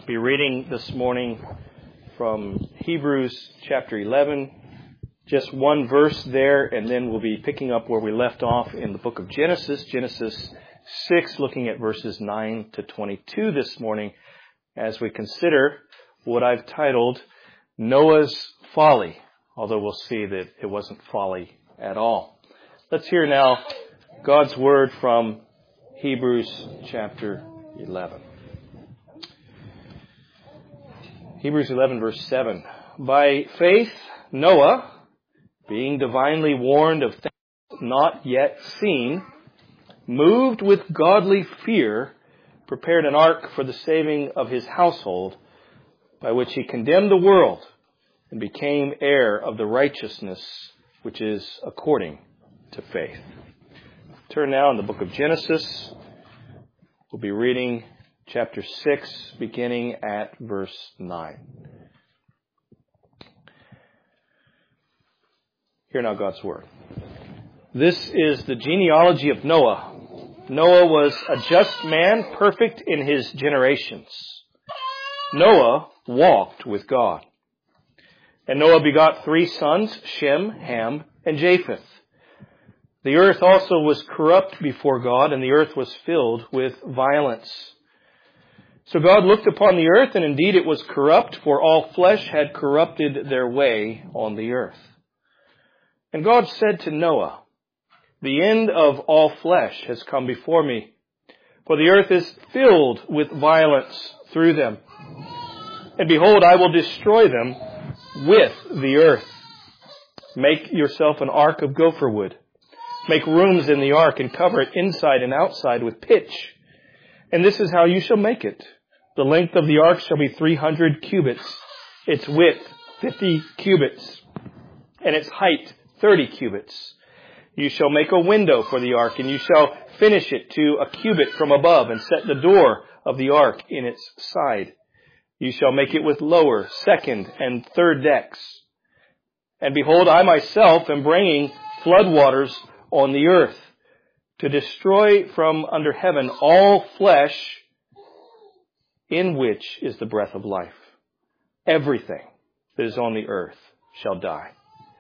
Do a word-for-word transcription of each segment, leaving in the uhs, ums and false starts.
be reading this morning from Hebrews chapter eleven, just one verse there, and then we'll be picking up where we left off in the book of Genesis, Genesis six, looking at verses nine to twenty-two this morning as we consider what I've titled Noah's Folly, although we'll see that it wasn't folly at all. Let's hear now God's word from Hebrews chapter eleven. Hebrews eleven verse seven. By faith, Noah, being divinely warned of things not yet seen, moved with godly fear, prepared an ark for the saving of his household, by which he condemned the world and became heir of the righteousness which is according to faith. Turn now in the book of Genesis. We'll be reading chapter six, beginning at verse nine. Hear now God's word. This is the genealogy of Noah. Noah was a just man, perfect in his generations. Noah walked with God. And Noah begot three sons, Shem, Ham, and Japheth. The earth also was corrupt before God, and the earth was filled with violence. So God looked upon the earth, and indeed it was corrupt, for all flesh had corrupted their way on the earth. And God said to Noah, the end of all flesh has come before me, for the earth is filled with violence through them. And behold, I will destroy them with the earth. Make yourself an ark of gopher wood. Make rooms in the ark and cover it inside and outside with pitch. And this is how you shall make it. The length of the ark shall be three hundred cubits, its width fifty cubits, and its height thirty cubits. You shall make a window for the ark, and you shall finish it to a cubit from above, and set the door of the ark in its side. You shall make it with lower, second, and third decks. And behold, I myself am bringing floodwaters on the earth, to destroy from under heaven all flesh in which is the breath of life. Everything that is on the earth shall die.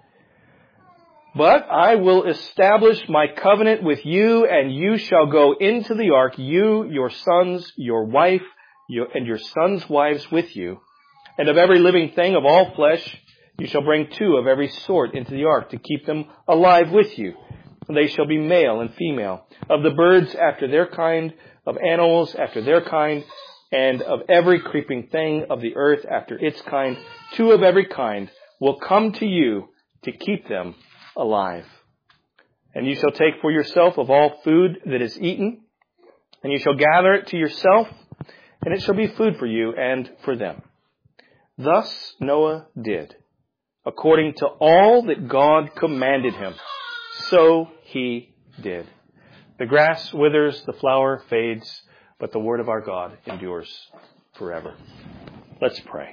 But I will establish my covenant with you, and you shall go into the ark, you, your sons, your wife, your, and your sons' wives with you. And of every living thing of all flesh, you shall bring two of every sort into the ark to keep them alive with you. They shall be male and female, of the birds after their kind, of animals after their kind, and of every creeping thing of the earth after its kind. Two of every kind will come to you to keep them alive. And you shall take for yourself of all food that is eaten, and you shall gather it to yourself, and it shall be food for you and for them. Thus Noah did, according to all that God commanded him. So he did. The grass withers, the flower fades, but the word of our God endures forever. Let's pray.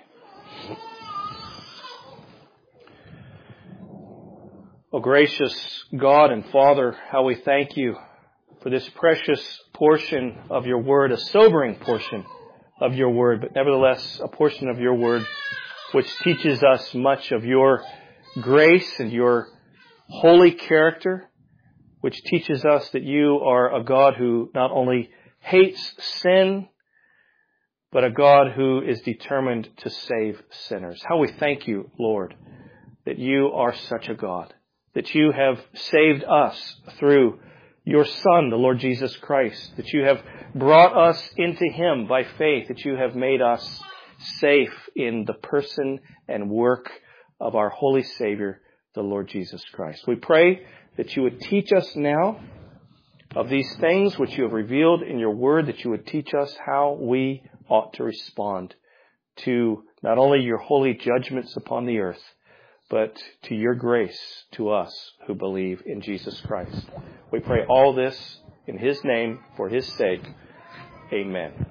Oh, gracious God and Father, how we thank you for this precious portion of your word, a sobering portion of your word, but nevertheless a portion of your word which teaches us much of your grace and your holy character, which teaches us that you are a God who not only hates sin, but a God who is determined to save sinners. How we thank you, Lord, that you are such a God, that you have saved us through your Son, the Lord Jesus Christ, that you have brought us into him by faith, that you have made us safe in the person and work of our holy Savior, the Lord Jesus Christ. We pray that you would teach us now of these things which you have revealed in your word, that you would teach us how we ought to respond to not only your holy judgments upon the earth, but to your grace to us who believe in Jesus Christ. We pray all this in his name, for his sake. Amen.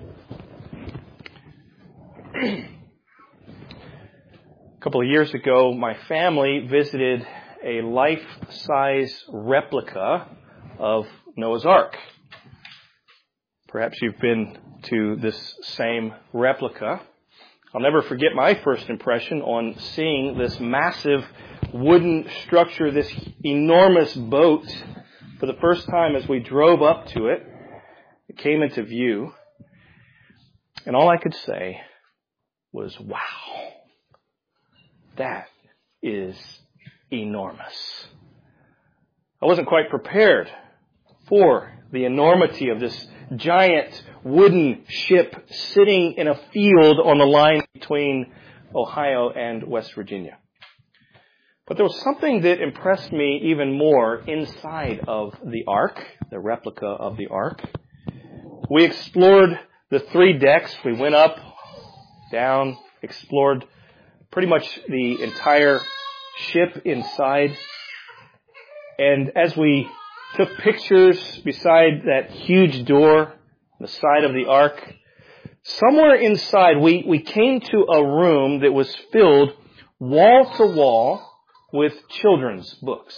A couple of years ago, my family visited a life-size replica of Noah's Ark. Perhaps you've been to this same replica. I'll never forget my first impression on seeing this massive wooden structure, this enormous boat, for the first time as we drove up to it. It came into view, and all I could say was, wow, that is enormous. I wasn't quite prepared for the enormity of this giant wooden ship sitting in a field on the line between Ohio and West Virginia. But there was something that impressed me even more inside of the Ark, the replica of the Ark. We explored the three decks. We went up, down, explored pretty much the entire ship inside. And as we took pictures beside that huge door on the side of the Ark, somewhere inside we, we came to a room that was filled wall to wall with children's books.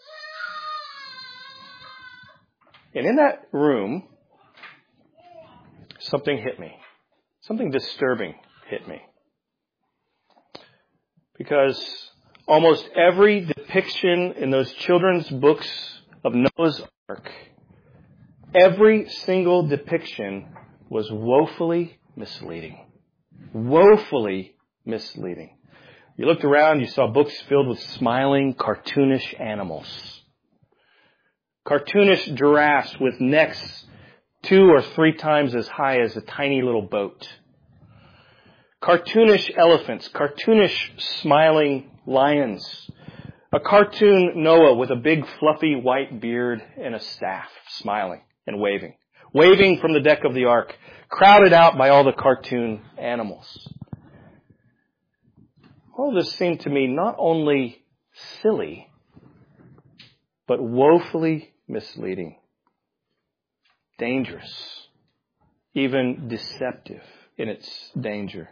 And in that room, something hit me. Something disturbing hit me. Because almost every depiction in those children's books of Noah's Ark, every single depiction was woefully misleading. Woefully misleading. You looked around, you saw books filled with smiling, cartoonish animals. Cartoonish giraffes with necks two or three times as high as a tiny little boat. Cartoonish elephants, cartoonish smiling lions. A cartoon Noah with a big fluffy white beard and a staff, smiling and waving. Waving from the deck of the Ark, crowded out by all the cartoon animals. All this seemed to me not only silly, but woefully misleading, dangerous, even deceptive in its danger.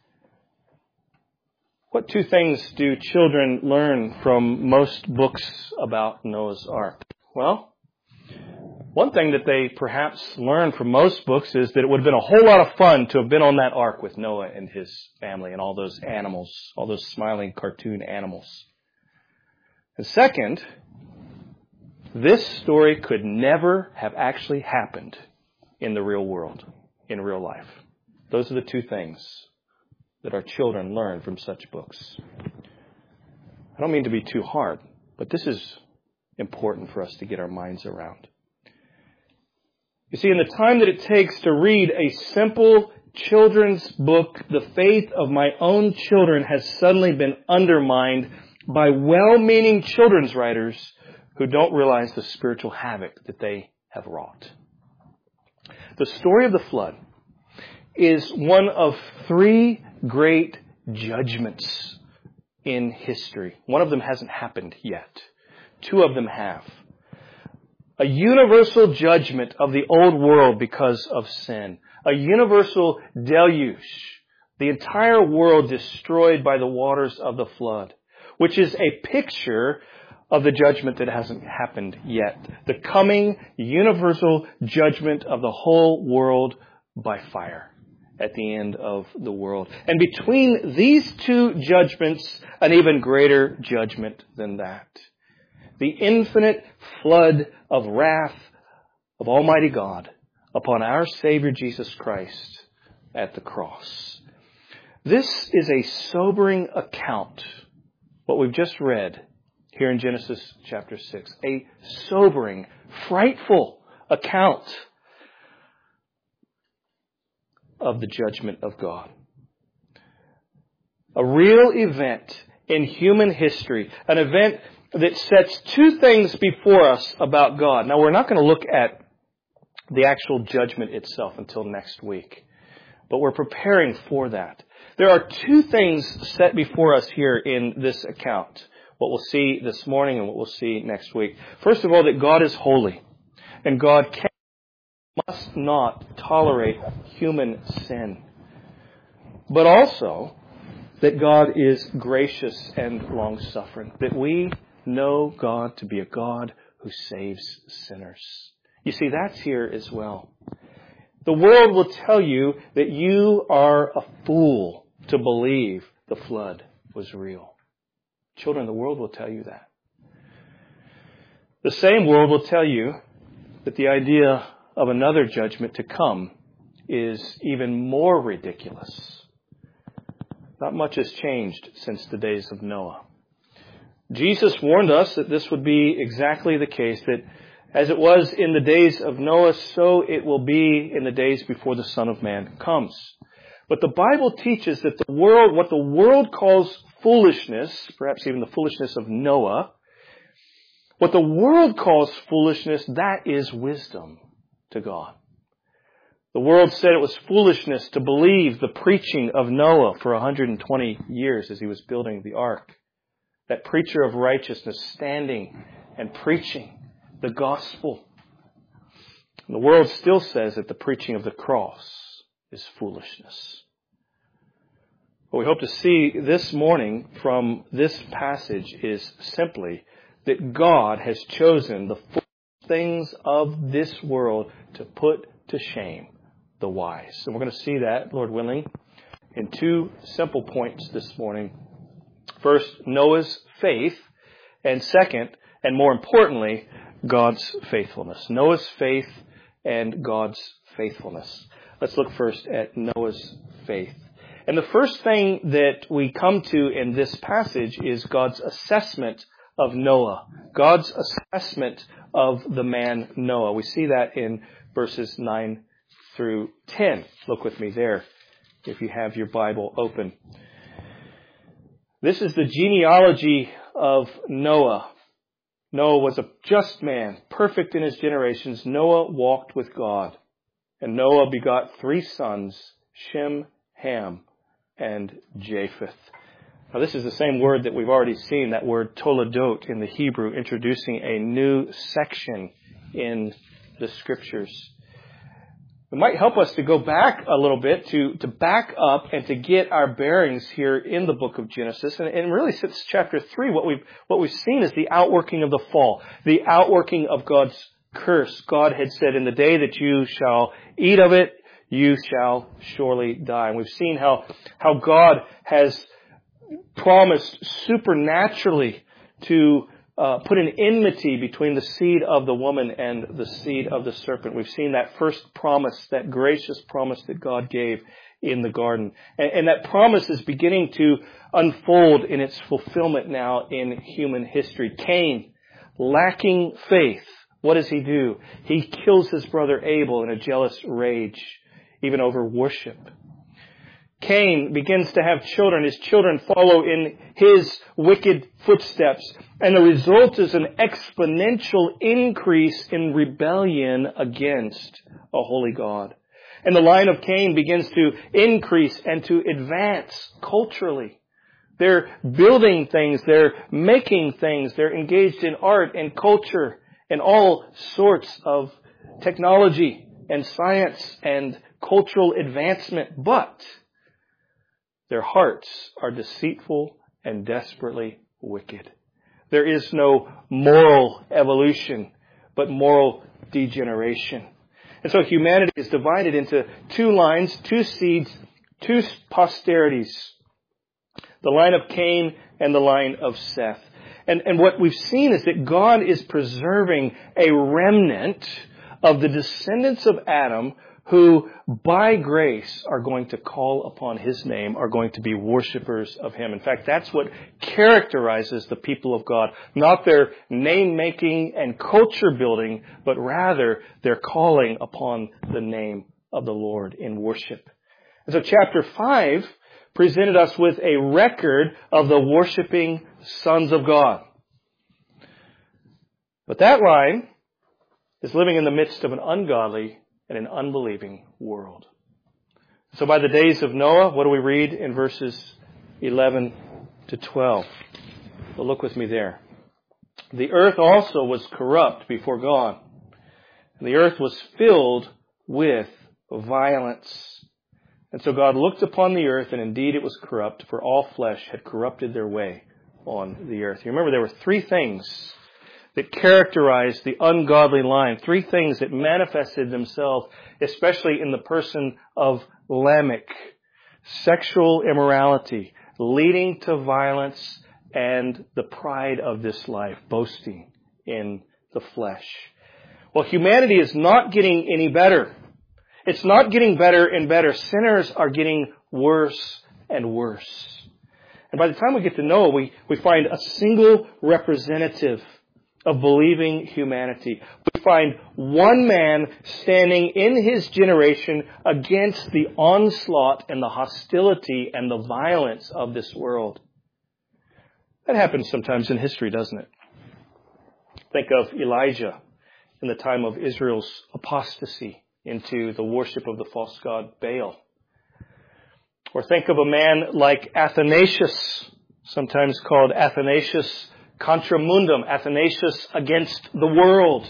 What two things do children learn from most books about Noah's Ark? Well, one thing that they perhaps learn from most books is that it would have been a whole lot of fun to have been on that ark with Noah and his family and all those animals, all those smiling cartoon animals. And second, this story could never have actually happened in the real world, in real life. Those are the two things that our children learn from such books. I don't mean to be too hard, but this is important for us to get our minds around. You see, in the time that it takes to read a simple children's book, the faith of my own children has suddenly been undermined by well-meaning children's writers who don't realize the spiritual havoc that they have wrought. The story of the flood is one of three great judgments in history. One of them hasn't happened yet. Two of them have. A universal judgment of the old world because of sin. A universal deluge. The entire world destroyed by the waters of the flood. Which is a picture of the judgment that hasn't happened yet. The coming universal judgment of the whole world by fire at the end of the world. And between these two judgments, an even greater judgment than that. The infinite flood of wrath of Almighty God upon our Savior Jesus Christ at the cross. This is a sobering account, what we've just read here in Genesis chapter six. A sobering, frightful account of the judgment of God. A real event in human history, an event that sets two things before us about God. Now, we're not going to look at the actual judgment itself until next week, but we're preparing for that. There are two things set before us here in this account, what we'll see this morning and what we'll see next week. First of all, that God is holy, and God can, must not tolerate human sin. But also, that God is gracious and long-suffering, that we know God to be a God who saves sinners. You see, that's here as well. The world will tell you that you are a fool to believe the flood was real. Children, the world will tell you that. The same world will tell you that the idea of another judgment to come is even more ridiculous. Not much has changed since the days of Noah. Jesus warned us that this would be exactly the case, that as it was in the days of Noah, so it will be in the days before the Son of Man comes. But the Bible teaches that the world, what the world calls foolishness, perhaps even the foolishness of Noah, what the world calls foolishness, that is wisdom to God. The world said it was foolishness to believe the preaching of Noah for one hundred twenty years as he was building the ark. That preacher of righteousness standing and preaching the gospel. And the world still says that the preaching of the cross is foolishness. What we hope to see this morning from this passage is simply that God has chosen the foolish things of this world to put to shame the wise. And we're going to see that, Lord willing, in two simple points this morning. First, Noah's faith, and second, and more importantly, God's faithfulness. Noah's faith and God's faithfulness. Let's look first at Noah's faith. And the first thing that we come to in this passage is God's assessment of Noah. God's assessment of the man Noah. We see that in verses nine through ten. Look with me there if you have your Bible open. This is the genealogy of Noah. Noah was a just man, perfect in his generations. Noah walked with God. And Noah begot three sons, Shem, Ham, and Japheth. Now this is the same word that we've already seen, that word toledot in the Hebrew, introducing a new section in the Scriptures. It might help us to go back a little bit, to, to back up and to get our bearings here in the book of Genesis. And, and really since chapter three, what we've, what we've seen is the outworking of the fall, the outworking of God's curse. God had said, in the day that you shall eat of it, you shall surely die. And we've seen how, how God has promised supernaturally to Uh, put an enmity between the seed of the woman and the seed of the serpent. We've seen that first promise, that gracious promise that God gave in the garden. And, and that promise is beginning to unfold in its fulfillment now in human history. Cain, lacking faith, what does he do? He kills his brother Abel in a jealous rage, even over worship. Cain begins to have children. His children follow in his wicked footsteps. And the result is an exponential increase in rebellion against a holy God. And the line of Cain begins to increase and to advance culturally. They're building things. They're making things. They're engaged in art and culture and all sorts of technology and science and cultural advancement. But their hearts are deceitful and desperately wicked. There is no moral evolution, but moral degeneration. And so humanity is divided into two lines, two seeds, two posterities. The line of Cain and the line of Seth. And, and what we've seen is that God is preserving a remnant of the descendants of Adam who by grace are going to call upon His name, are going to be worshipers of Him. In fact, that's what characterizes the people of God. Not their name-making and culture-building, but rather their calling upon the name of the Lord in worship. And so chapter five presented us with a record of the worshiping sons of God. But that line is living in the midst of an ungodly and an unbelieving world. So by the days of Noah, what do we read in verses eleven to twelve? Well, look with me there. The earth also was corrupt before God, and the earth was filled with violence. And so God looked upon the earth, and indeed it was corrupt, for all flesh had corrupted their way on the earth. You remember there were three things that characterized the ungodly line, three things that manifested themselves, especially in the person of Lamech. Sexual immorality, leading to violence, and the pride of this life, boasting in the flesh. Well, humanity is not getting any better. It's not getting better and better. Sinners are getting worse and worse. And by the time we get to Noah, we, we find a single representative of believing humanity. We find one man standing in his generation against the onslaught and the hostility and the violence of this world. That happens sometimes in history, doesn't it? Think of Elijah in the time of Israel's apostasy into the worship of the false god Baal. Or think of a man like Athanasius, sometimes called Athanasius contra mundum, Athanasius against the world.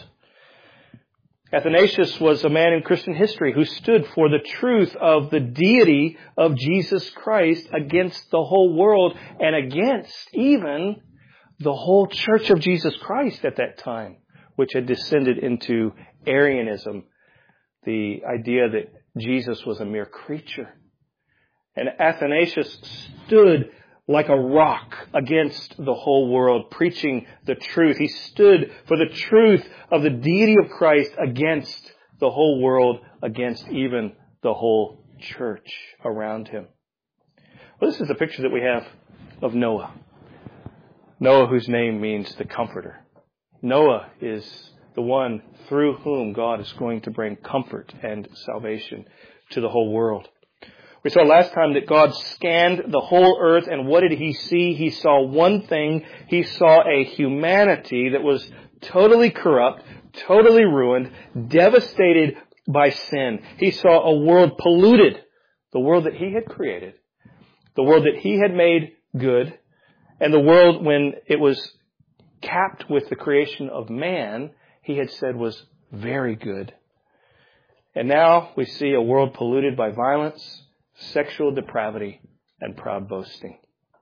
Athanasius was a man in Christian history who stood for the truth of the deity of Jesus Christ against the whole world and against even the whole church of Jesus Christ at that time, which had descended into Arianism, the idea that Jesus was a mere creature. And Athanasius stood like a rock against the whole world, preaching the truth. He stood for the truth of the deity of Christ against the whole world, against even the whole church around him. Well, this is a picture that we have of Noah. Noah, whose name means the comforter. Noah is the one through whom God is going to bring comfort and salvation to the whole world. We saw last time that God scanned the whole earth, and what did He see? He saw one thing. He saw a humanity that was totally corrupt, totally ruined, devastated by sin. He saw a world polluted, the world that He had created, the world that He had made good, and the world when it was capped with the creation of man, He had said was very good. And now we see a world polluted by violence, sexual depravity, and proud boasting.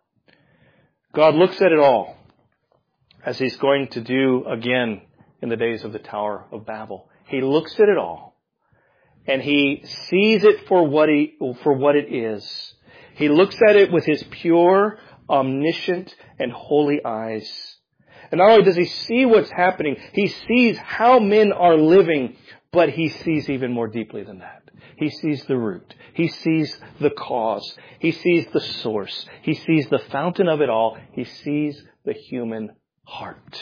God looks at it all, as He's going to do again in the days of the Tower of Babel. He looks at it all, and He sees it for what he, for what it is. He looks at it with His pure, omniscient, and holy eyes. And not only does He see what's happening, He sees how men are living, but He sees even more deeply than that. He sees the root. He sees the cause. He sees the source. He sees the fountain of it all. He sees the human heart.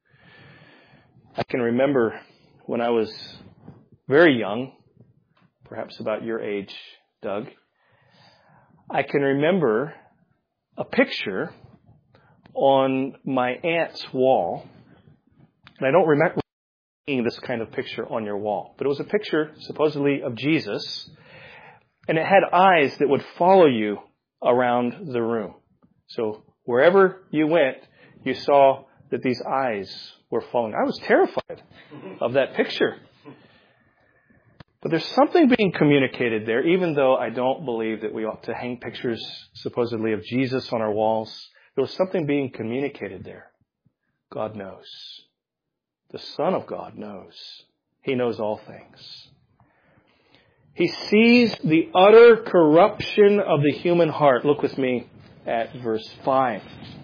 I can remember when I was very young, perhaps about your age, Doug, I can remember a picture on my aunt's wall, and I don't remember seeing this kind of picture on your wall, but it was a picture supposedly of Jesus, and it had eyes that would follow you around the room. So wherever you went, you saw that these eyes were following. I was terrified of that picture. But there's something being communicated there, even though I don't believe that we ought to hang pictures supposedly of Jesus on our walls. There was something being communicated there. God knows. The Son of God knows. He knows all things. He sees the utter corruption of the human heart. Look with me at verse five.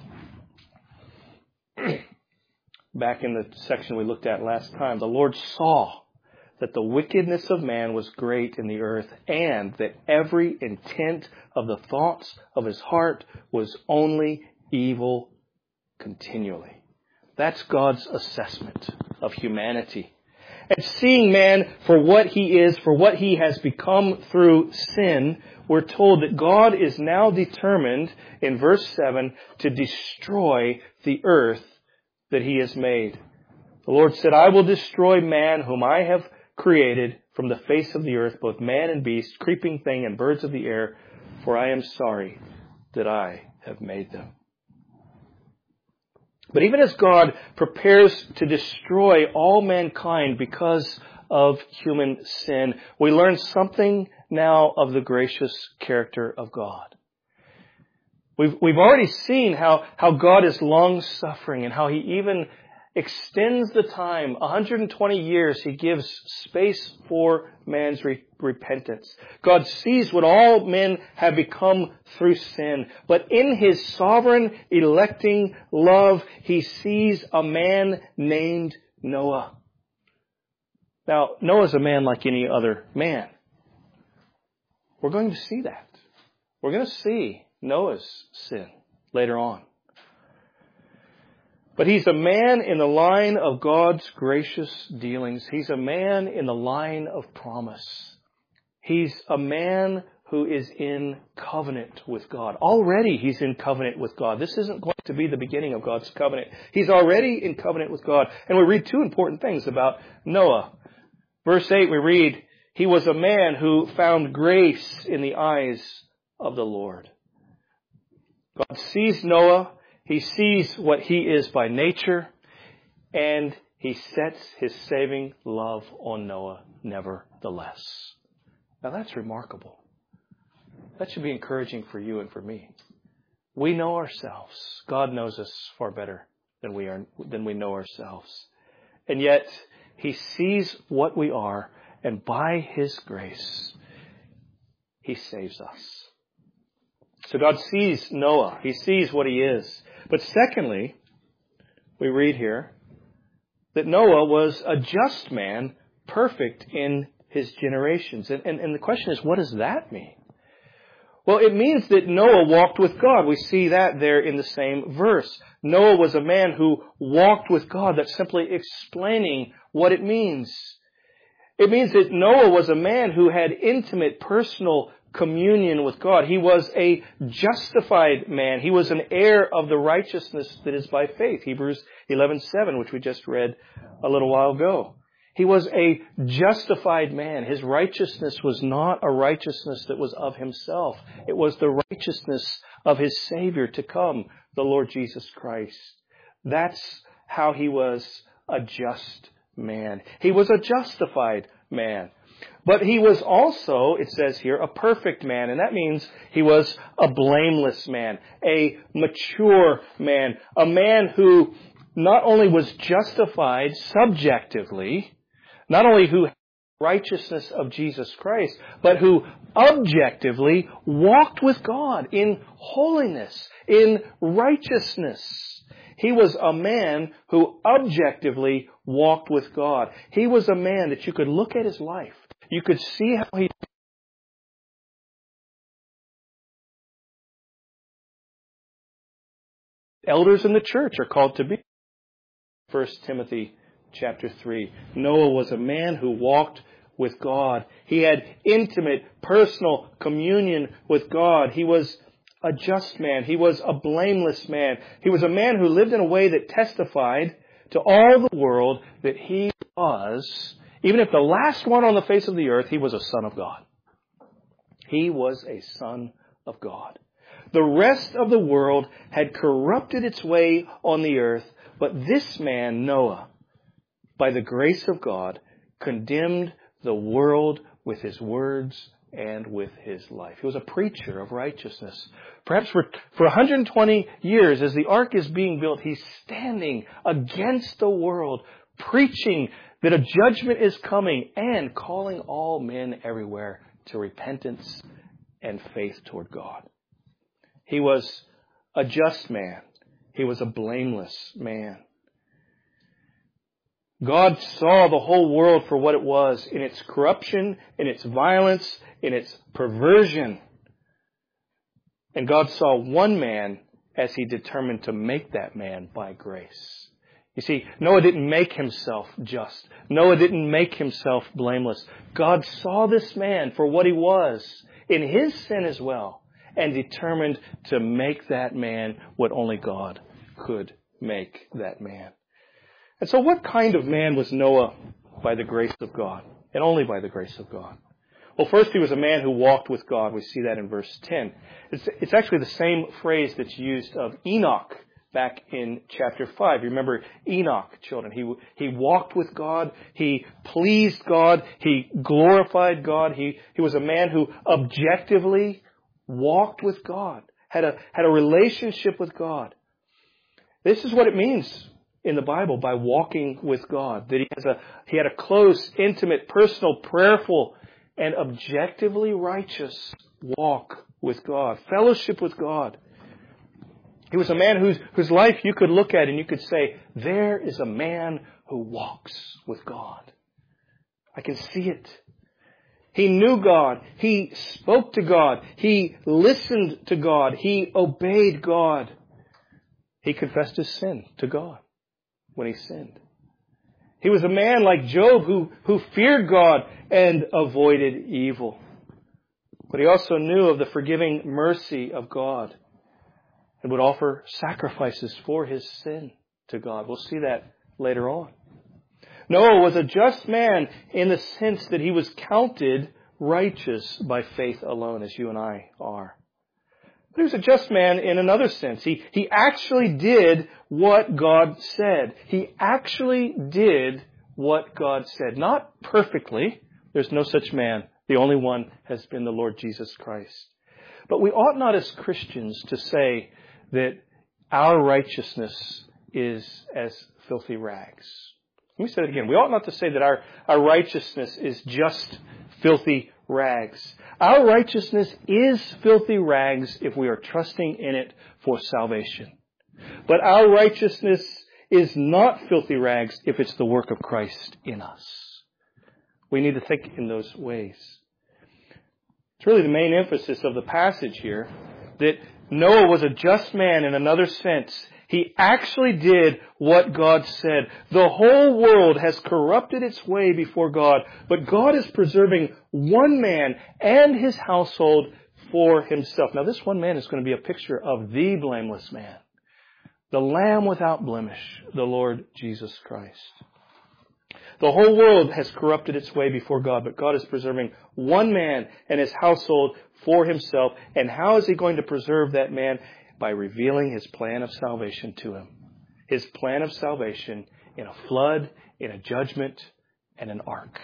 Back in the section we looked at last time, the Lord saw that the wickedness of man was great in the earth, and that every intent of the thoughts of his heart was only evil continually. That's God's assessment of humanity. And seeing man for what he is, for what he has become through sin, we're told that God is now determined, in verse seven, to destroy the earth that He has made. The Lord said, I will destroy man whom I have created from the face of the earth, both man and beast, creeping thing and birds of the air, for I am sorry that I have made them. But even as God prepares to destroy all mankind because of human sin, we learn something now of the gracious character of God. We've, we've already seen how, how God is long-suffering and how He even extends the time, one hundred twenty years. He gives space for man's re- repentance. God sees what all men have become through sin. But in His sovereign, electing love, He sees a man named Noah. Now, Noah's a man like any other man. We're going to see that. We're going to see Noah's sin later on. But he's a man in the line of God's gracious dealings. He's a man in the line of promise. He's a man who is in covenant with God. Already he's in covenant with God. This isn't going to be the beginning of God's covenant. He's already in covenant with God. And we read two important things about Noah. Verse eight, we read, he was a man who found grace in the eyes of the Lord. God sees Noah. He sees what he is by nature. And He sets His saving love on Noah nevertheless. Now that's remarkable. That should be encouraging for you and for me. We know ourselves. God knows us far better than we are, than we know ourselves. And yet, He sees what we are, and by His grace, He saves us. So God sees Noah. He sees what he is. But secondly, we read here that Noah was a just man, perfect in his generations. And, and, and the question is, what does that mean? Well, it means that Noah walked with God. We see that there in the same verse. Noah was a man who walked with God. That's simply explaining what it means. It means that Noah was a man who had intimate, personal communion with God. He was a justified man. He was an heir of the righteousness that is by faith. Hebrews eleven seven, which we just read a little while ago. He was a justified man. His righteousness was not a righteousness that was of himself. It was the righteousness of his Savior to come, the Lord Jesus Christ. That's how he was a just man. He was a justified man. But he was also, it says here, a perfect man. And that means he was a blameless man, a mature man, a man who not only was justified subjectively, not only who had the righteousness of Jesus Christ, but who objectively walked with God in holiness, in righteousness. He was a man who objectively walked with God. He was a man that you could look at his life. You could see how he... Elders in the church are called to be. First Timothy chapter three. Noah was a man who walked with God. He had intimate, personal communion with God. He was a just man. He was a blameless man. He was a man who lived in a way that testified to all the world that he was, even if the last one on the face of the earth, he was a son of God. He was a son of God. The rest of the world had corrupted its way on the earth, but this man, Noah, by the grace of God, condemned the world with his words and with his life. He was a preacher of righteousness. Perhaps for, for one hundred twenty years, as the ark is being built, he's standing against the world, preaching that a judgment is coming and calling all men everywhere to repentance and faith toward God. He was a just man. He was a blameless man. God saw the whole world for what it was, in its corruption, in its violence, in its perversion. And God saw one man as He determined to make that man by grace. You see, Noah didn't make himself just. Noah didn't make himself blameless. God saw this man for what he was, in his sin as well, and determined to make that man what only God could make that man. And so what kind of man was Noah by the grace of God? And only by the grace of God. Well, first he was a man who walked with God. We see that in verse ten. It's, it's actually the same phrase that's used of Enoch back in chapter five. You remember Enoch, children. He, he walked with God. He pleased God. He glorified God. He, he was a man who objectively walked with God, had a, had a relationship with God. This is what it means in the Bible by walking with God. That he has a, he had a close, intimate, personal, prayerful, and objectively righteous walk with God. Fellowship with God. He was a man whose, whose life you could look at and you could say, there is a man who walks with God. I can see it. He knew God. He spoke to God. He listened to God. He obeyed God. He confessed his sin to God when he sinned. He was a man like Job who, who feared God and avoided evil. But he also knew of the forgiving mercy of God and would offer sacrifices for his sin to God. We'll see that later on. Noah was a just man in the sense that he was counted righteous by faith alone, as you and I are. But he was a just man in another sense. He, he actually did what God said. He actually did what God said. Not perfectly. There's no such man. The only one has been the Lord Jesus Christ. But we ought not as Christians to say that our righteousness is as filthy rags. Let me say it again. We ought not to say that our, our righteousness is just filthy rags. Our righteousness is filthy rags if we are trusting in it for salvation. But our righteousness is not filthy rags if it's the work of Christ in us. We need to think in those ways. It's really the main emphasis of the passage here, that Noah was a just man in another sense. He actually did what God said. The whole world has corrupted its way before God, but God is preserving one man and his household for himself. Now, this one man is going to be a picture of the blameless man, the Lamb without blemish, the Lord Jesus Christ. The whole world has corrupted its way before God, but God is preserving one man and his household for himself. And how is he going to preserve that man? By revealing his plan of salvation to him. His plan of salvation in a flood, in a judgment, and an ark.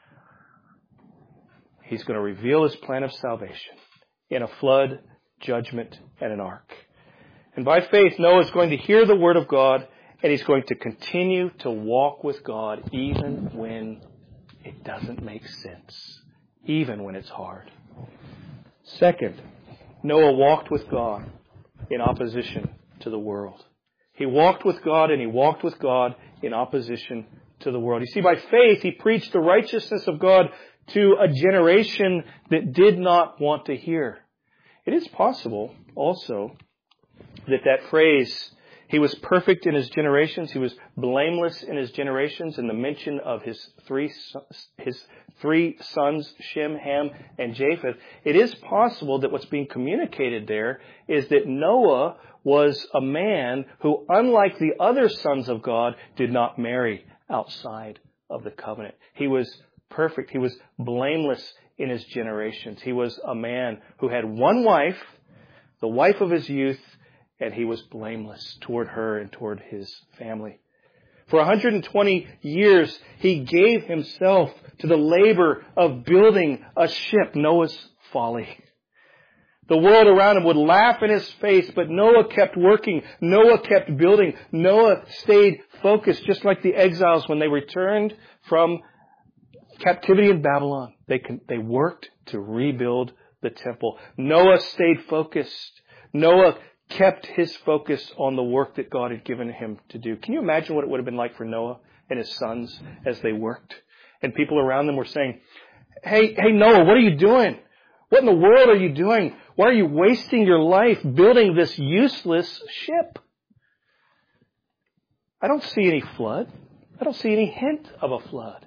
He's going to reveal his plan of salvation in a flood, judgment, and an ark. And by faith, Noah is going to hear the word of God, and he's going to continue to walk with God even when it doesn't make sense, even when it's hard. Second, Noah walked with God in opposition to the world. He walked with God and he walked with God in opposition to the world. You see, by faith, he preached the righteousness of God to a generation that did not want to hear. It is possible also that that phrase, he was perfect in his generations, he was blameless in his generations, and the mention of his three his three sons, Shem, Ham, and Japheth, it is possible that what's being communicated there is that Noah was a man who, unlike the other sons of God, did not marry outside of the covenant. He was perfect. He was blameless in his generations. He was a man who had one wife, the wife of his youth, and he was blameless toward her and toward his family. For one hundred twenty years, he gave himself to the labor of building a ship, Noah's folly. The world around him would laugh in his face, but Noah kept working. Noah kept building. Noah stayed focused, just like the exiles when they returned from captivity in Babylon. They, they worked to rebuild the temple. Noah stayed focused. Noah kept his focus on the work that God had given him to do. Can you imagine what it would have been like for Noah and his sons as they worked? And people around them were saying, hey, hey Noah, what are you doing? What in the world are you doing? Why are you wasting your life building this useless ship? I don't see any flood. I don't see any hint of a flood.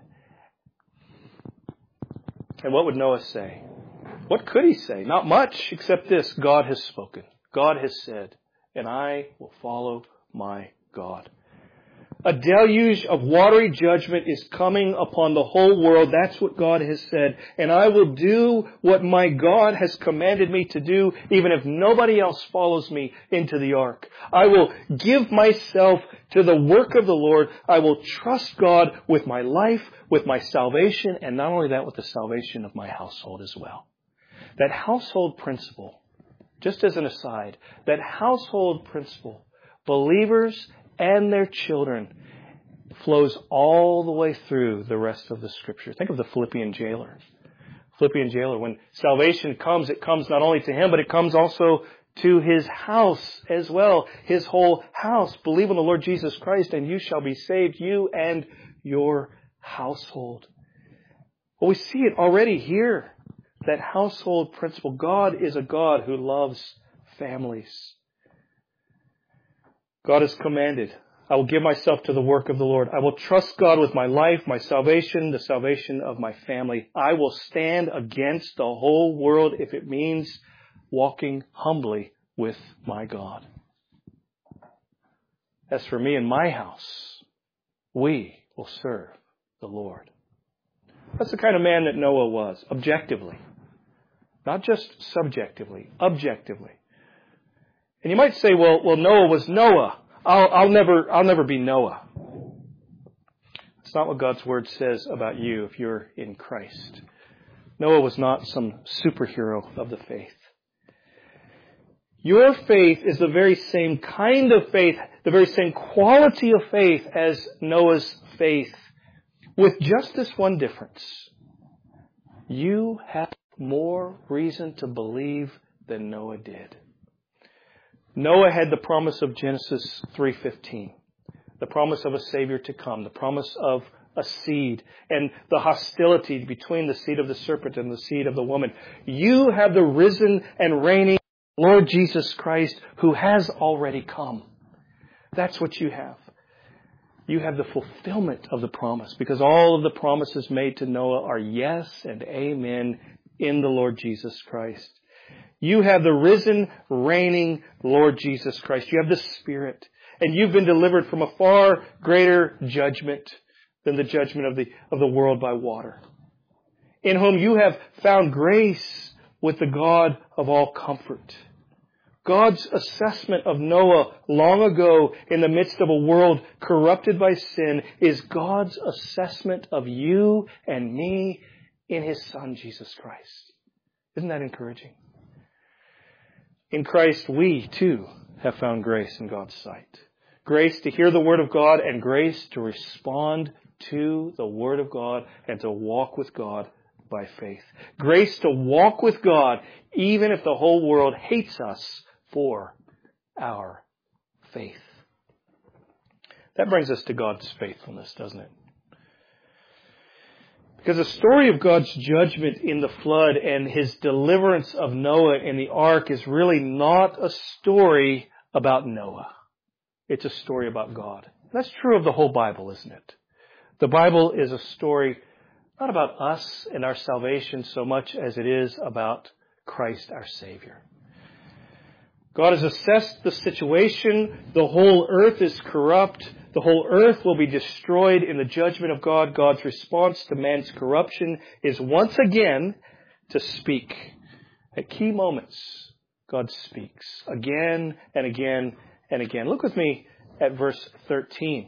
And what would Noah say? What could he say? Not much, except this: God has spoken. God has said, and I will follow my God. A deluge of watery judgment is coming upon the whole world. That's what God has said. And I will do what my God has commanded me to do, even if nobody else follows me into the ark. I will give myself to the work of the Lord. I will trust God with my life, with my salvation, and not only that, with the salvation of my household as well. That household principle, just as an aside, that household principle, believers and their children flows all the way through the rest of the Scripture. Think of the Philippian jailer. Philippian jailer, when salvation comes, it comes not only to him, but it comes also to his house as well. His whole house. Believe on the Lord Jesus Christ and you shall be saved, you and your household. Well, we see it already here. That household principle. God is a God who loves families. God has commanded, I will give myself to the work of the Lord. I will trust God with my life, my salvation, the salvation of my family. I will stand against the whole world if it means walking humbly with my God. As for me and my house, we will serve the Lord. That's the kind of man that Noah was, objectively. Not just subjectively, objectively. And you might say, well, well, Noah was Noah. I'll, I'll never, I'll never be Noah. It's not what God's Word says about you if you're in Christ. Noah was not some superhero of the faith. Your faith is the very same kind of faith, the very same quality of faith as Noah's faith, with just this one difference. You have more reason to believe than Noah did. Noah had the promise of Genesis three fifteen, the promise of a Savior to come, the promise of a seed, and the hostility between the seed of the serpent and the seed of the woman. You have the risen and reigning Lord Jesus Christ who has already come. That's what you have. You have the fulfillment of the promise, because all of the promises made to Noah are yes and amen in the Lord Jesus Christ. You have the risen, reigning Lord Jesus Christ. You have the Spirit. And you've been delivered from a far greater judgment than the judgment of the, of the world by water. In whom you have found grace with the God of all comfort. God's assessment of Noah long ago in the midst of a world corrupted by sin is God's assessment of you and me in His Son, Jesus Christ. Isn't that encouraging? In Christ, we too have found grace in God's sight. Grace to hear the Word of God and grace to respond to the Word of God and to walk with God by faith. Grace to walk with God even if the whole world hates us for our faith. That brings us to God's faithfulness, doesn't it? Because the story of God's judgment in the flood and His deliverance of Noah in the ark is really not a story about Noah. It's a story about God. That's true of the whole Bible, isn't it? The Bible is a story not about us and our salvation so much as it is about Christ our Savior. God has assessed the situation. The whole earth is corrupt. The whole earth will be destroyed in the judgment of God. God's response to man's corruption is once again to speak. At key moments, God speaks again and again and again. Look with me at verse thirteen.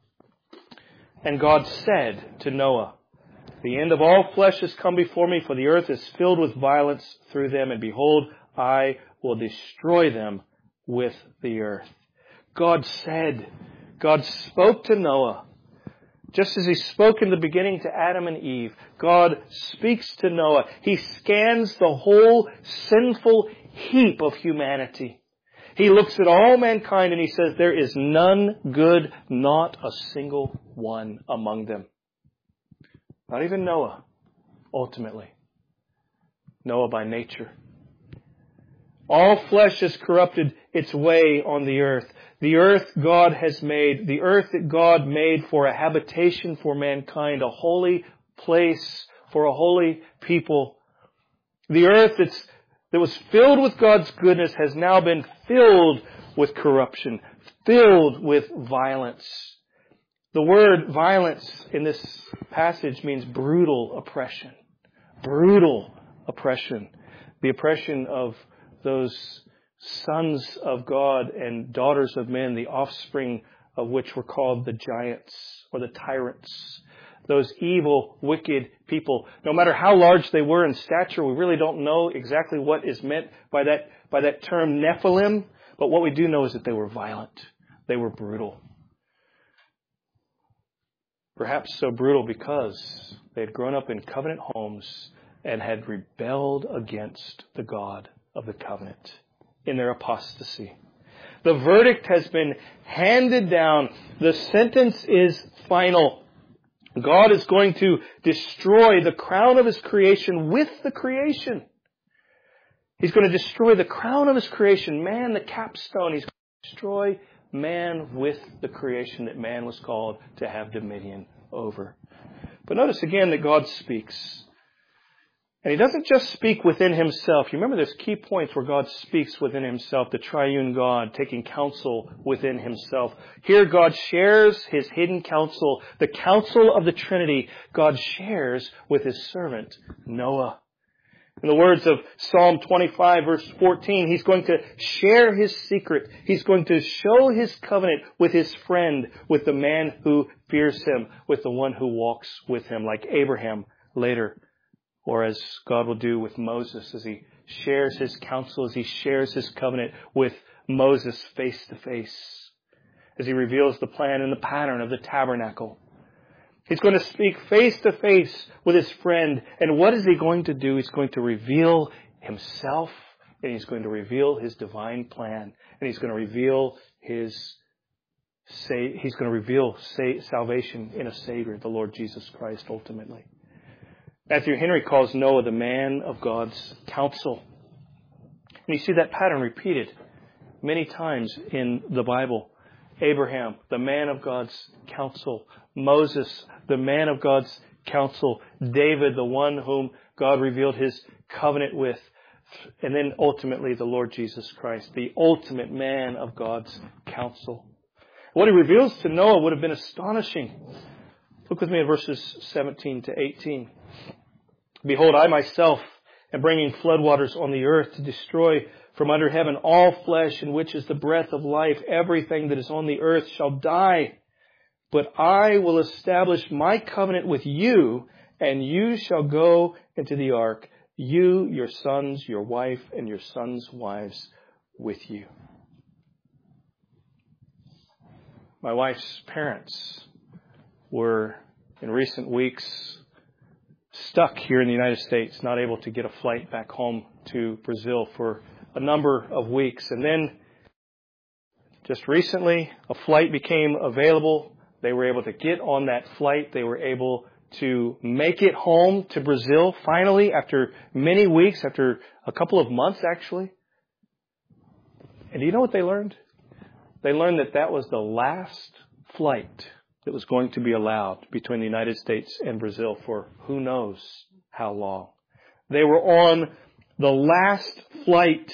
And God said to Noah, the end of all flesh has come before me, for the earth is filled with violence through them, and behold, I will destroy them with the earth. God said, God spoke to Noah, just as He spoke in the beginning to Adam and Eve. God speaks to Noah. He scans the whole sinful heap of humanity. He looks at all mankind and He says, there is none good, not a single one among them. Not even Noah, ultimately. Noah by nature. All flesh has corrupted its way on the earth. The earth God has made, the earth that God made for a habitation for mankind, a holy place for a holy people. The earth that's, that was filled with God's goodness has now been filled with corruption, filled with violence. The word violence in this passage means brutal oppression. Brutal oppression. The oppression of those sons of God and daughters of men, the offspring of which were called the giants or the tyrants. Those evil, wicked people. No matter how large they were in stature, we really don't know exactly what is meant by that, by that term Nephilim. But what we do know is that they were violent. They were brutal. Perhaps so brutal because they had grown up in covenant homes and had rebelled against the God of the covenant in their apostasy. The verdict has been handed down. The sentence is final. God is going to destroy the crown of His creation with the creation. He's going to destroy the crown of His creation, man, the capstone. He's going to destroy man with the creation that man was called to have dominion over. But notice again that God speaks. And He doesn't just speak within Himself. You remember there's key points where God speaks within Himself, the triune God taking counsel within Himself. Here God shares His hidden counsel, the counsel of the Trinity, God shares with His servant Noah. In the words of Psalm twenty-five, verse fourteen, He's going to share His secret. He's going to show His covenant with His friend, with the man who fears Him, with the one who walks with Him, like Abraham later. Or as God will do with Moses as He shares His counsel, as He shares His covenant with Moses face to face, as He reveals the plan and the pattern of the tabernacle. He's going to speak face to face with His friend. And what is He going to do? He's going to reveal Himself, and He's going to reveal His divine plan, and He's going to reveal His say, He's going to reveal say, salvation in a Savior, the Lord Jesus Christ, ultimately. Matthew Henry calls Noah the man of God's counsel. And you see that pattern repeated many times in the Bible. Abraham, the man of God's counsel. Moses, the man of God's counsel. David, the one whom God revealed His covenant with. And then ultimately the Lord Jesus Christ, the ultimate man of God's counsel. What He reveals to Noah would have been astonishing. Look with me at verses seventeen to eighteen. Behold, I myself am bringing floodwaters on the earth to destroy from under heaven all flesh, in which is the breath of life. Everything that is on the earth shall die. But I will establish my covenant with you, and you shall go into the ark, you, your sons, your wife, and your sons' wives with you. My wife's parents were, in recent weeks, stuck here in the United States, not able to get a flight back home to Brazil for a number of weeks. And then, just recently, a flight became available. They were able to get on that flight. They were able to make it home to Brazil, finally, after many weeks, after a couple of months, actually. And do you know what they learned? They learned that that was the last flight that was going to be allowed between the United States and Brazil for who knows how long. They were on the last flight.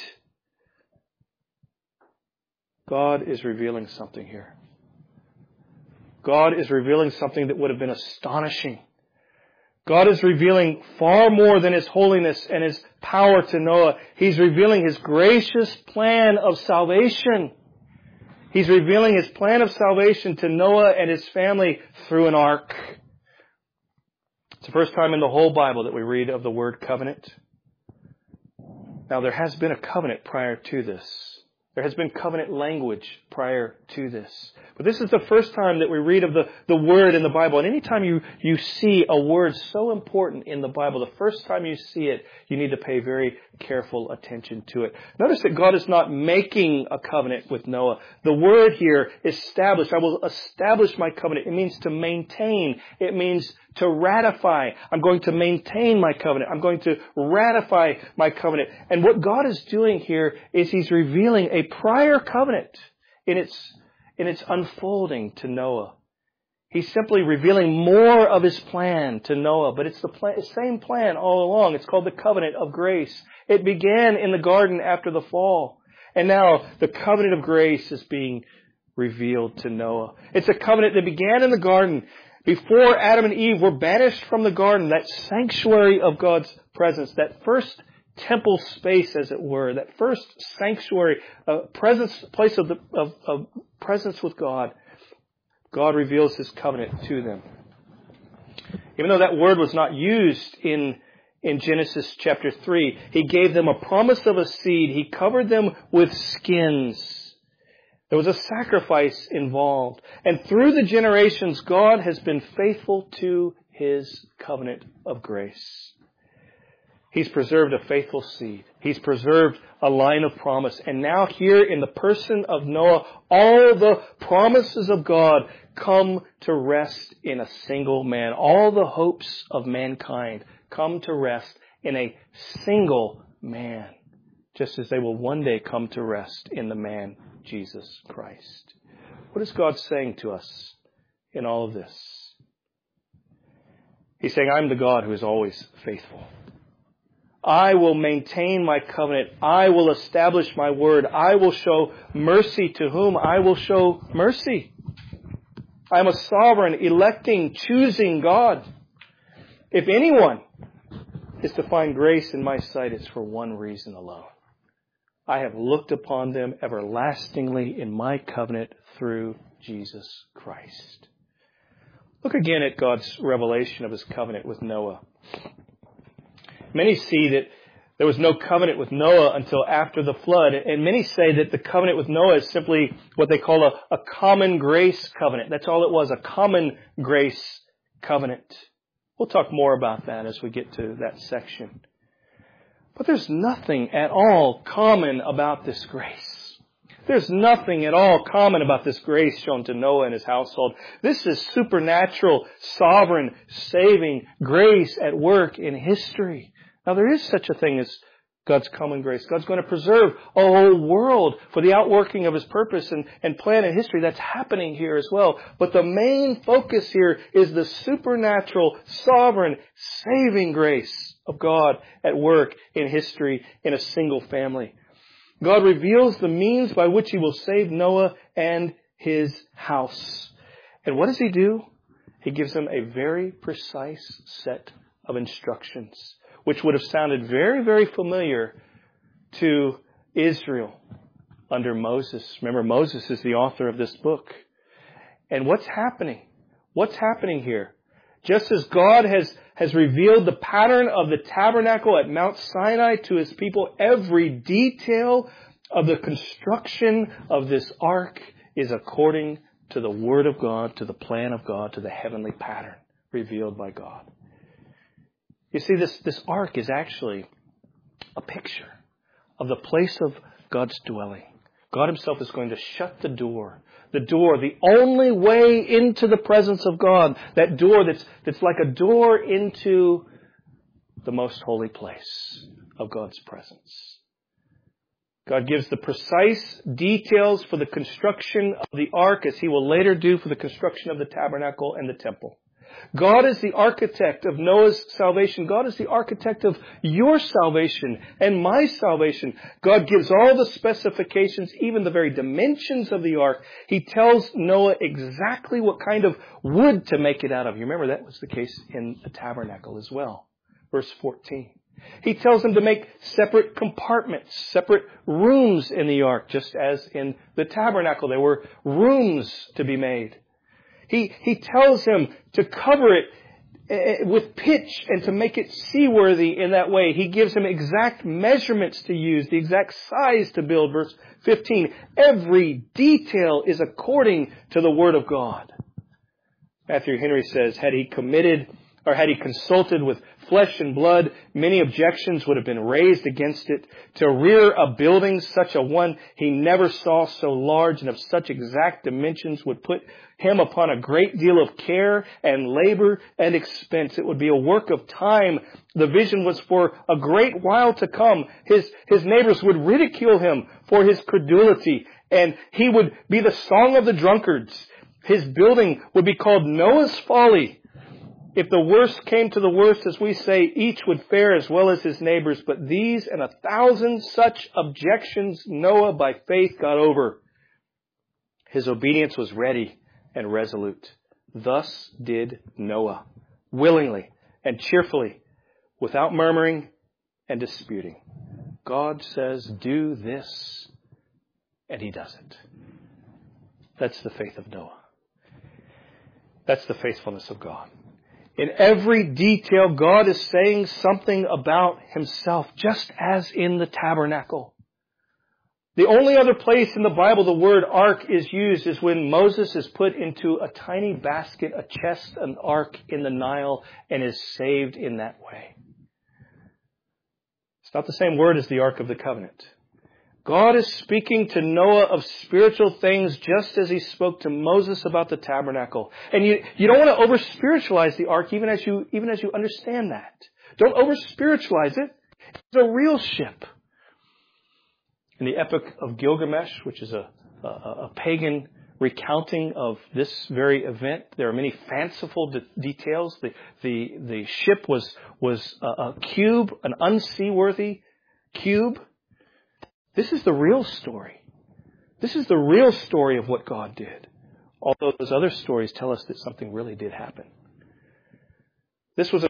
God is revealing something here. God is revealing something that would have been astonishing. God is revealing far more than His holiness and His power to Noah. He's revealing His gracious plan of salvation. He's revealing His plan of salvation to Noah and his family through an ark. It's the first time in the whole Bible that we read of the word covenant. Now, there has been a covenant prior to this. There has been covenant language prior to this. But this is the first time that we read of the, the word in the Bible. And anytime you, you see a word so important in the Bible, the first time you see it, you need to pay very careful attention to it. Notice that God is not making a covenant with Noah. The word here, established. I will establish my covenant. It means to maintain. It means to ratify. I'm going to maintain my covenant. I'm going to ratify my covenant. And what God is doing here is He's revealing a prior covenant in its in its unfolding to Noah. He's simply revealing more of His plan to Noah, but it's the plan, same plan all along. It's called the covenant of grace. It began in the garden after the fall. And now the covenant of grace is being revealed to Noah. It's a covenant that began in the garden before Adam and Eve were banished from the garden, that sanctuary of God's presence, that first temple space, as it were, that first sanctuary, uh, presence, place of, the, of, of presence with God. God reveals His covenant to them. Even though that word was not used in, in Genesis chapter three, He gave them a promise of a seed. He covered them with skins. There was a sacrifice involved. And through the generations, God has been faithful to His covenant of grace. He's preserved a faithful seed. He's preserved a line of promise. And now here in the person of Noah, all the promises of God come to rest in a single man. All the hopes of mankind come to rest in a single man, just as they will one day come to rest in the man, Jesus Christ. What is God saying to us in all of this? He's saying, I'm the God who is always faithful. I will maintain my covenant. I will establish my word. I will show mercy to whom I will show mercy. I am a sovereign, electing, choosing God. If anyone is to find grace in my sight, it's for one reason alone. I have looked upon them everlastingly in my covenant through Jesus Christ. Look again at God's revelation of His covenant with Noah. Many see that there was no covenant with Noah until after the flood. And many say that the covenant with Noah is simply what they call a, a common grace covenant. That's all it was, a common grace covenant. We'll talk more about that as we get to that section. But there's nothing at all common about this grace. There's nothing at all common about this grace shown to Noah and his household. This is supernatural, sovereign, saving grace at work in history. Now, there is such a thing as God's common grace. God's going to preserve a whole world for the outworking of His purpose and, and plan in history. That's happening here as well. But the main focus here is the supernatural, sovereign, saving grace of God at work in history in a single family. God reveals the means by which He will save Noah and his house. And what does He do? He gives them a very precise set of instructions, which would have sounded very, very familiar to Israel under Moses. Remember, Moses is the author of this book. And what's happening? What's happening here? Just as God has, has revealed the pattern of the tabernacle at Mount Sinai to His people, every detail of the construction of this ark is according to the Word of God, to the plan of God, to the heavenly pattern revealed by God. You see, this, this ark is actually a picture of the place of God's dwelling. God Himself is going to shut the door. The door, the only way into the presence of God. That door that's, that's like a door into the most holy place of God's presence. God gives the precise details for the construction of the ark, as He will later do for the construction of the tabernacle and the temple. God is the architect of Noah's salvation. God is the architect of your salvation and my salvation. God gives all the specifications, even the very dimensions of the ark. He tells Noah exactly what kind of wood to make it out of. You remember that was the case in the tabernacle as well. Verse fourteen. He tells them to make separate compartments, separate rooms in the ark, just as in the tabernacle there were rooms to be made. He, he tells him to cover it with pitch and to make it seaworthy in that way. He gives him exact measurements to use, the exact size to build. Verse fifteen, every detail is according to the Word of God. Matthew Henry says, had he committed or had he consulted with flesh and blood, many objections would have been raised against it. To rear a building such a one he never saw so large and of such exact dimensions would put him upon a great deal of care and labor and expense. It would be a work of time. The vision was for a great while to come. His, his neighbors would ridicule him for his credulity, and he would be the song of the drunkards. His building would be called Noah's Folly. If the worst came to the worst, as we say, each would fare as well as his neighbors. But these and a thousand such objections Noah by faith got over. His obedience was ready and resolute. Thus did Noah, willingly and cheerfully, without murmuring and disputing. God says, do this, and He does it. That's the faith of Noah. That's the faithfulness of God. In every detail, God is saying something about Himself, just as in the tabernacle. The only other place in the Bible the word ark is used is when Moses is put into a tiny basket, a chest, an ark in the Nile, and is saved in that way. It's not the same word as the Ark of the Covenant. God is speaking to Noah of spiritual things just as He spoke to Moses about the tabernacle. And you, you don't want to over-spiritualize the ark even as you, even as you understand that. Don't over-spiritualize it. It's a real ship. In the Epic of Gilgamesh, which is a, a, a pagan recounting of this very event, there are many fanciful de- details. The, the, the ship was, was a, a cube, an unseaworthy cube. This is the real story. This is the real story of what God did. Although those other stories tell us that something really did happen. This was a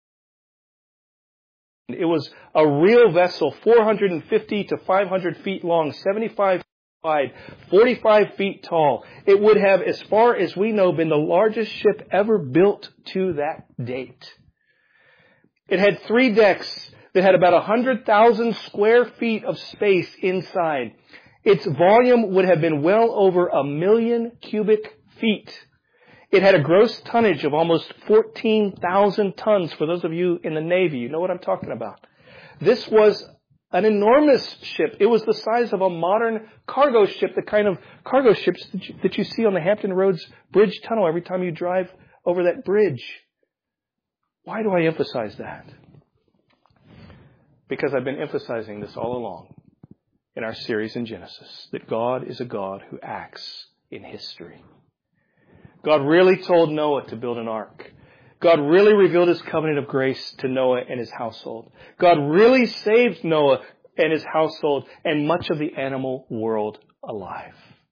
It was a real vessel, four hundred fifty to five hundred feet long, seventy-five feet wide, forty-five feet tall. It would have, as far as we know, been the largest ship ever built to that date. It had three decks that had about one hundred thousand square feet of space inside. Its volume would have been well over a million cubic feet. It had a gross tonnage of almost fourteen thousand tons. For those of you in the Navy, you know what I'm talking about. This was an enormous ship. It was the size of a modern cargo ship, the kind of cargo ships that you, that you see on the Hampton Roads Bridge Tunnel every time you drive over that bridge. Why do I emphasize that? Because I've been emphasizing this all along in our series in Genesis, that God is a God who acts in history. God really told Noah to build an ark. God really revealed His covenant of grace to Noah and his household. God really saved Noah and his household and much of the animal world alive.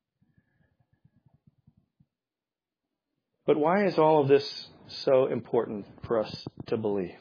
But why is all of this so important for us to believe?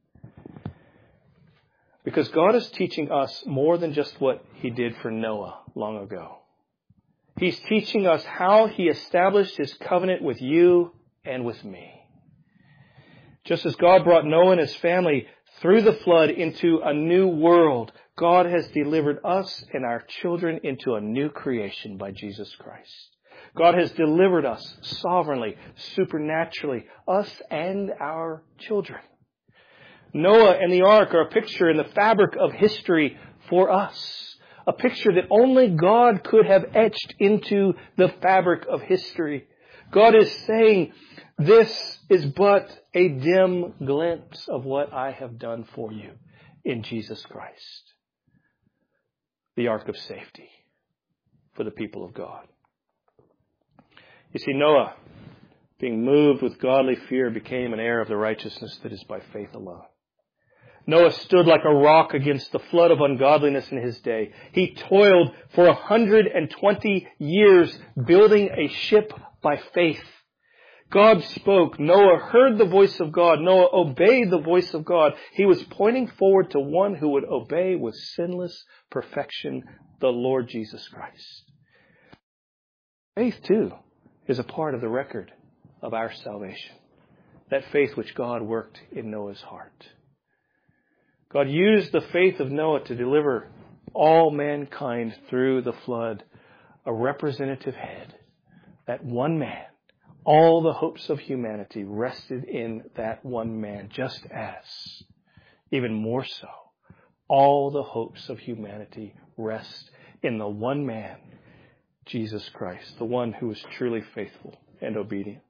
Because God is teaching us more than just what He did for Noah long ago. He's teaching us how He established His covenant with you and with me. Just as God brought Noah and his family through the flood into a new world, God has delivered us and our children into a new creation by Jesus Christ. God has delivered us sovereignly, supernaturally, us and our children. Noah and the ark are a picture in the fabric of history for us. A picture that only God could have etched into the fabric of history. God is saying, this is but a dim glimpse of what I have done for you in Jesus Christ. The ark of safety for the people of God. You see, Noah, being moved with godly fear, became an heir of the righteousness that is by faith alone. Noah stood like a rock against the flood of ungodliness in his day. He toiled for one hundred twenty years building a ship by faith. God spoke. Noah heard the voice of God. Noah obeyed the voice of God. He was pointing forward to one who would obey with sinless perfection, the Lord Jesus Christ. Faith, too, is a part of the record of our salvation. That faith which God worked in Noah's heart. God used the faith of Noah to deliver all mankind through the flood, a representative head, that one man. All the hopes of humanity rested in that one man, just as, even more so, all the hopes of humanity rest in the one man, Jesus Christ, the one who is truly faithful and obedient.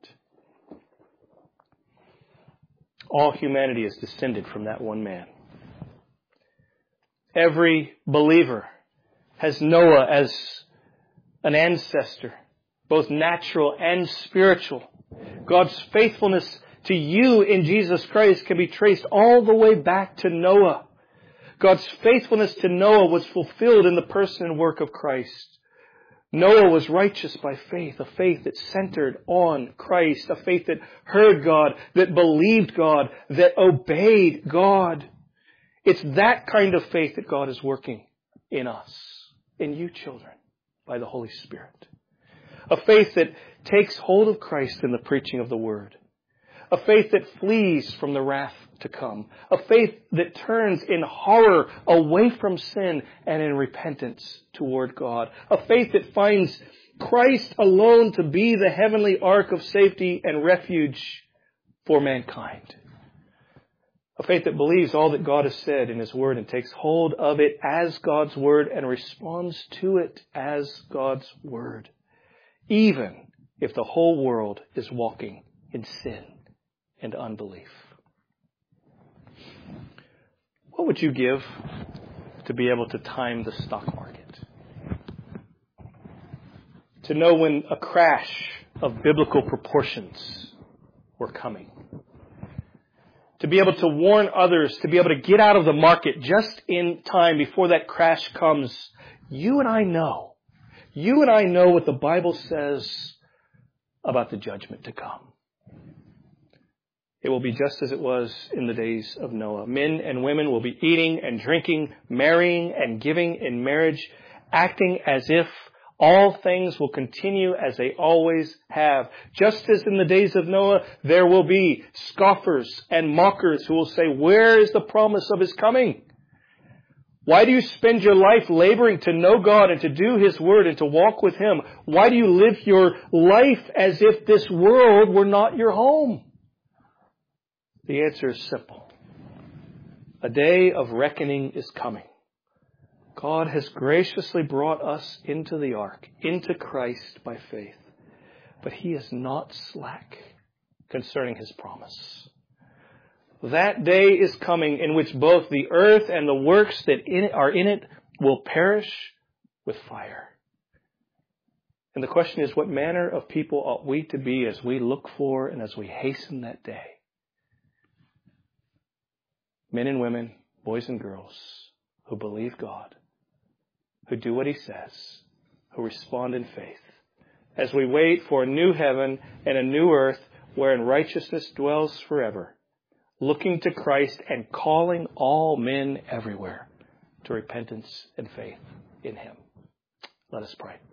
All humanity is descended from that one man. Every believer has Noah as an ancestor, both natural and spiritual. God's faithfulness to you in Jesus Christ can be traced all the way back to Noah. God's faithfulness to Noah was fulfilled in the person and work of Christ. Noah was righteous by faith, a faith that centered on Christ, a faith that heard God, that believed God, that obeyed God. It's that kind of faith that God is working in us, in you children, by the Holy Spirit. A faith that takes hold of Christ in the preaching of the Word. A faith that flees from the wrath to come. A faith that turns in horror away from sin and in repentance toward God. A faith that finds Christ alone to be the heavenly ark of safety and refuge for mankind. A faith that believes all that God has said in His Word and takes hold of it as God's Word and responds to it as God's Word, even if the whole world is walking in sin and unbelief. What would you give to be able to time the stock market? To know when a crash of biblical proportions were coming? To be able to warn others, to be able to get out of the market just in time before that crash comes? You and I know. You and I know what the Bible says about the judgment to come. It will be just as it was in the days of Noah. Men and women will be eating and drinking, marrying and giving in marriage, acting as if all things will continue as they always have. Just as in the days of Noah, there will be scoffers and mockers who will say, where is the promise of His coming? Why do you spend your life laboring to know God and to do His Word and to walk with Him? Why do you live your life as if this world were not your home? The answer is simple. A day of reckoning is coming. God has graciously brought us into the ark, into Christ by faith. But He is not slack concerning His promise. That day is coming in which both the earth and the works that in it are in it will perish with fire. And the question is, what manner of people ought we to be as we look for and as we hasten that day? Men and women, boys and girls, who believe God, who do what He says, who respond in faith, as we wait for a new heaven and a new earth wherein righteousness dwells forever, looking to Christ and calling all men everywhere to repentance and faith in Him. Let us pray.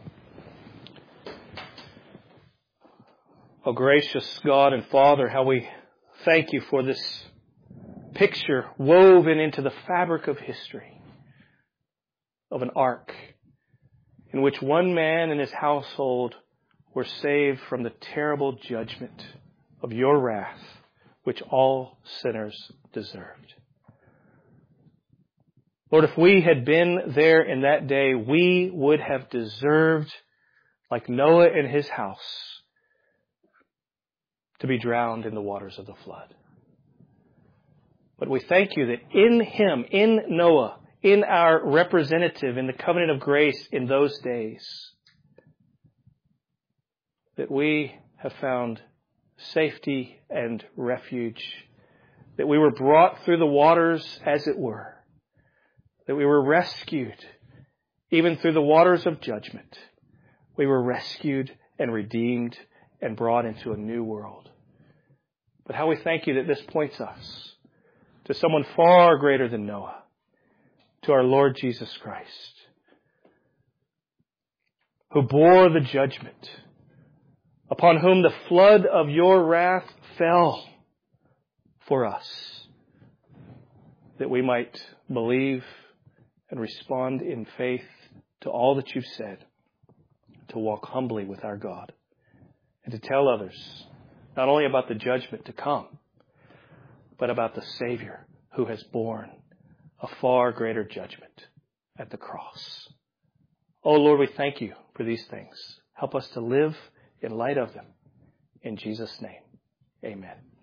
Oh, gracious God and Father, how we thank You for this picture woven into the fabric of history of an ark in which one man and his household were saved from the terrible judgment of Your wrath, which all sinners deserved. Lord, if we had been there in that day, we would have deserved, like Noah and his house, to be drowned in the waters of the flood. But we thank You that in him, in Noah, in our representative in the covenant of grace in those days, that we have found safety and refuge, that we were brought through the waters as it were, that we were rescued even through the waters of judgment. We were rescued and redeemed and brought into a new world. But how we thank You that this points us to someone far greater than Noah, to our Lord Jesus Christ, who bore the judgment, upon whom the flood of Your wrath fell for us, that we might believe and respond in faith to all that You've said, to walk humbly with our God, and to tell others not only about the judgment to come, but about the Savior who has borne a far greater judgment at the cross. Oh Lord, we thank You for these things. Help us to live in light of them. In Jesus' name, amen.